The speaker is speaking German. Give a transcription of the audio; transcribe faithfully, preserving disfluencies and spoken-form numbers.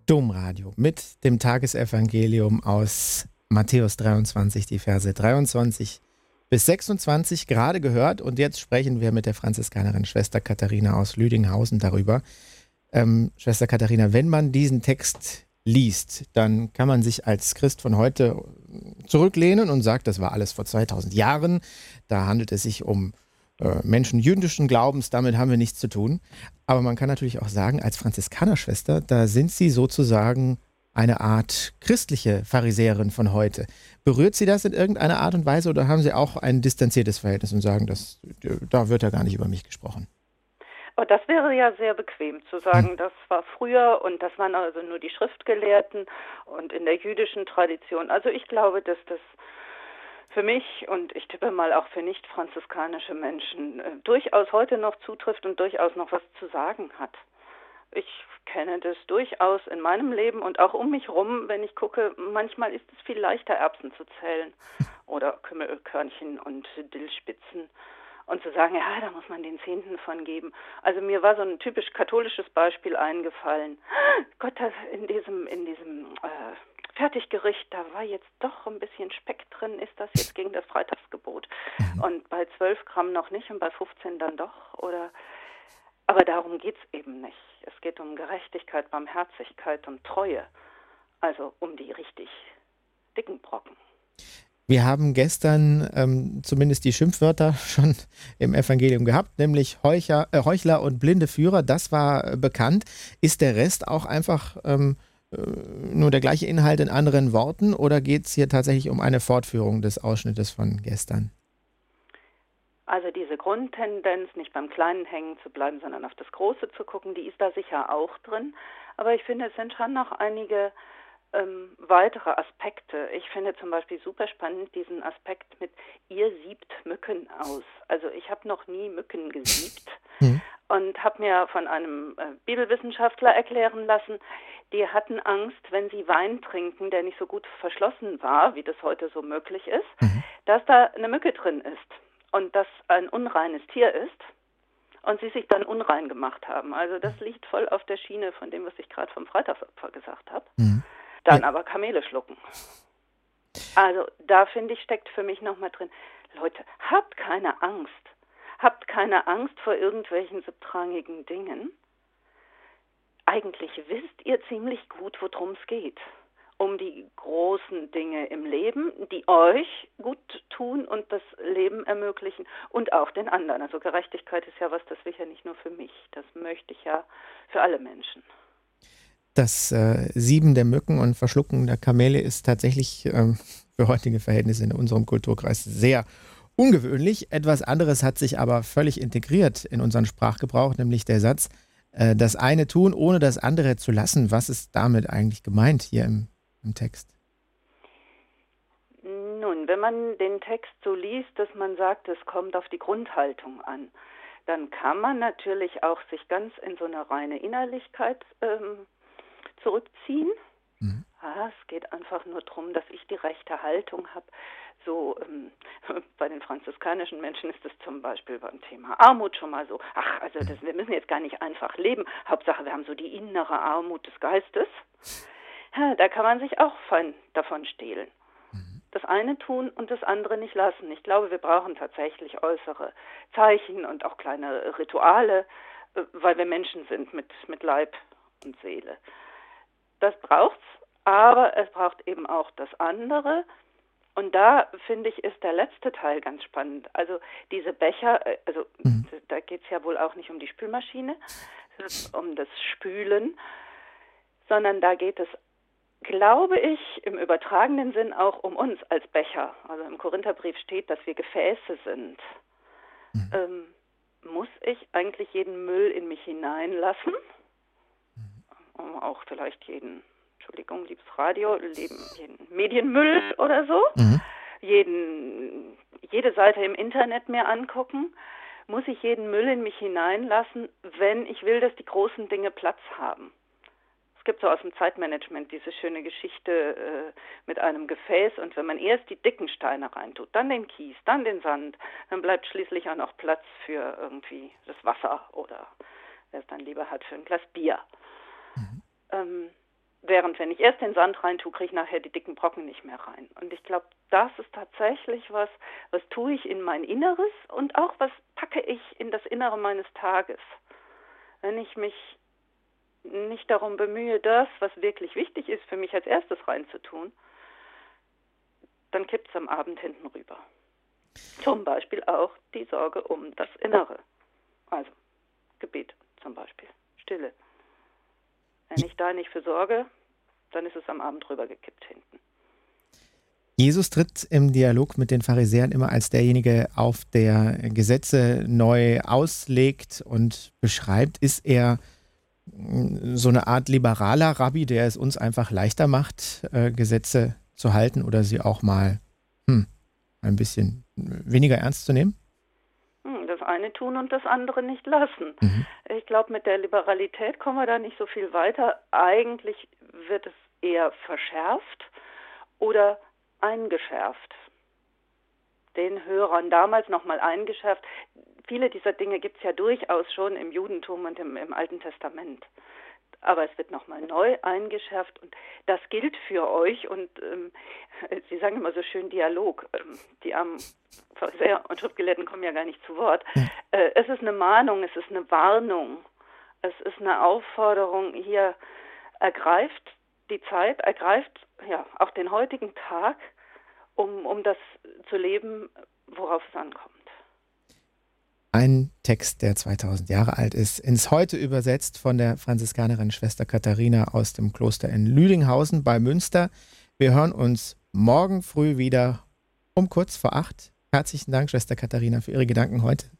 Domradio mit dem Tagesevangelium aus Matthäus dreiundzwanzig, die Verse dreiundzwanzig bis sechsundzwanzig, gerade gehört. Und jetzt sprechen wir mit der Franziskanerin Schwester Katharina aus Lüdinghausen darüber. Ähm, Schwester Katharina, wenn man diesen Text liest, dann kann man sich als Christ von heute zurücklehnen und sagt, das war alles vor zweitausend Jahren. Da handelt es sich um äh, Menschen jüdischen Glaubens, damit haben wir nichts zu tun. Aber man kann natürlich auch sagen, als Franziskanerschwester, da sind Sie sozusagen eine Art christliche Pharisäerin von heute. Berührt Sie das in irgendeiner Art und Weise oder haben Sie auch ein distanziertes Verhältnis und sagen, das, da wird ja gar nicht über mich gesprochen? Oh, das wäre ja sehr bequem zu sagen, Hm. das war früher und das waren also nur die Schriftgelehrten und in der jüdischen Tradition. Also ich glaube, dass das für mich und ich tippe mal auch für nicht-franziskanische Menschen äh, durchaus heute noch zutrifft und durchaus noch was zu sagen hat. Ich kenne das durchaus in meinem Leben und auch um mich rum, wenn ich gucke, manchmal ist es viel leichter, Erbsen zu zählen oder Kümmelkörnchen und Dillspitzen und zu sagen, ja, da muss man den Zehnten von geben. Also mir war so ein typisch katholisches Beispiel eingefallen. Gott, das in diesem, in diesem äh, Fertiggericht, da war jetzt doch ein bisschen Speck drin, ist das jetzt gegen das Freitagsgebot? Und bei zwölf Gramm noch nicht und bei fünfzehn dann doch? Oder? Aber darum geht es eben nicht. Es geht um Gerechtigkeit, Barmherzigkeit und Treue. Also um die richtig dicken Brocken. Wir haben gestern ähm, zumindest die Schimpfwörter schon im Evangelium gehabt, nämlich Heucher, äh, Heuchler und blinde Führer, das war äh, bekannt. Ist der Rest auch einfach ähm, äh, nur der gleiche Inhalt in anderen Worten oder geht es hier tatsächlich um eine Fortführung des Ausschnittes von gestern? Also diese Grundtendenz, nicht beim Kleinen hängen zu bleiben, sondern auf das Große zu gucken, die ist da sicher auch drin. Aber ich finde, es sind schon noch einige ähm, weitere Aspekte. Ich finde zum Beispiel super spannend diesen Aspekt mit, ihr siebt Mücken aus. Also ich habe noch nie Mücken gesiebt Hm. und habe mir von einem äh, Bibelwissenschaftler erklären lassen, die hatten Angst, wenn sie Wein trinken, der nicht so gut verschlossen war, wie das heute so möglich ist, Mhm. dass da eine Mücke drin ist. Und das ein unreines Tier ist und sie sich dann unrein gemacht haben. Also das liegt voll auf der Schiene von dem, was ich gerade vom Freitagsopfer gesagt habe. Mhm. Dann Ja. aber Kamele schlucken. Also da finde ich, steckt für mich nochmal drin, Leute, habt keine Angst. Habt keine Angst vor irgendwelchen subtrangigen Dingen. Eigentlich wisst ihr ziemlich gut, worum es geht. Um die großen Dinge im Leben, die euch gut tun und das Leben ermöglichen und auch den anderen. Also Gerechtigkeit ist ja was, das will ich ja nicht nur für mich, das möchte ich ja für alle Menschen. Das äh, Sieben der Mücken und Verschlucken der Kamele ist tatsächlich ähm, für heutige Verhältnisse in unserem Kulturkreis sehr ungewöhnlich. Etwas anderes hat sich aber völlig integriert in unseren Sprachgebrauch, nämlich der Satz, äh, das eine tun, ohne das andere zu lassen. Was ist damit eigentlich gemeint hier im, im Text? Nun, wenn man den Text so liest, dass man sagt, es kommt auf die Grundhaltung an, dann kann man natürlich auch sich ganz in so eine reine Innerlichkeit ähm, zurückziehen. Mhm. Ah, es geht einfach nur darum, dass ich die rechte Haltung habe. So ähm, bei den franziskanischen Menschen ist es zum Beispiel beim Thema Armut schon mal so. Ach, also das, wir müssen jetzt gar nicht einfach leben. Hauptsache, wir haben so die innere Armut des Geistes. Ja, da kann man sich auch fein davon stehlen. Das eine tun und das andere nicht lassen. Ich glaube, wir brauchen tatsächlich äußere Zeichen und auch kleine Rituale, äh, weil wir Menschen sind mit, mit Leib und Seele. Das braucht's, aber es braucht eben auch das andere. Und da, finde ich, ist der letzte Teil ganz spannend. Also diese Becher, äh, also Mhm. da geht es ja wohl auch nicht um die Spülmaschine, um das Spülen, sondern da geht es, glaube ich, im übertragenen Sinn auch um uns als Becher. Also im Korintherbrief steht, dass wir Gefäße sind. Mhm. Ähm, muss ich eigentlich jeden Müll in mich hineinlassen? Um auch vielleicht jeden, Entschuldigung, liebes Radio, jeden Medienmüll oder so? Mhm. Jeden, jede Seite im Internet mir angucken? Muss ich jeden Müll in mich hineinlassen, wenn ich will, dass die großen Dinge Platz haben? Es gibt so aus dem Zeitmanagement diese schöne Geschichte äh, mit einem Gefäß und wenn man erst die dicken Steine reintut, dann den Kies, dann den Sand, dann bleibt schließlich auch noch Platz für irgendwie das Wasser oder wer es dann lieber hat, für ein Glas Bier. Mhm. Ähm, Während wenn ich erst den Sand rein tue, kriege ich nachher die dicken Brocken nicht mehr rein. Und ich glaube, das ist tatsächlich was, was tue ich in mein Inneres und auch was packe ich in das Innere meines Tages. Wenn ich mich nicht darum bemühe, das, was wirklich wichtig ist, für mich als erstes reinzutun, dann kippt es am Abend hinten rüber. Zum Beispiel auch die Sorge um das Innere. Also Gebet zum Beispiel, Stille. Wenn ich da nicht für sorge, dann ist es am Abend rübergekippt hinten. Jesus tritt im Dialog mit den Pharisäern immer als derjenige auf, der Gesetze neu auslegt und beschreibt. Ist er so eine Art liberaler Rabbi, der es uns einfach leichter macht, äh, Gesetze zu halten oder sie auch mal hm, ein bisschen weniger ernst zu nehmen? Hm, das eine tun und das andere nicht lassen. Mhm. Ich glaube, mit der Liberalität kommen wir da nicht so viel weiter. Eigentlich wird es eher verschärft oder eingeschärft. Den Hörern damals nochmal eingeschärft. Viele dieser Dinge gibt es ja durchaus schon im Judentum und im, im Alten Testament. Aber es wird nochmal neu eingeschärft und das gilt für euch. Und ähm, Sie sagen immer so schön Dialog. Ähm, die armen Pharisäer und Schriftgelehrten kommen ja gar nicht zu Wort. Äh, es ist eine Mahnung, es ist eine Warnung, es ist eine Aufforderung. Hier ergreift die Zeit, ergreift ja auch den heutigen Tag, um, um das zu leben, worauf es ankommt. Ein Text, der zweitausend Jahre alt ist, ins Heute übersetzt von der Franziskanerin Schwester Katharina aus dem Kloster in Lüdinghausen bei Münster. Wir hören uns morgen früh wieder um kurz vor acht. Herzlichen Dank, Schwester Katharina, für Ihre Gedanken heute.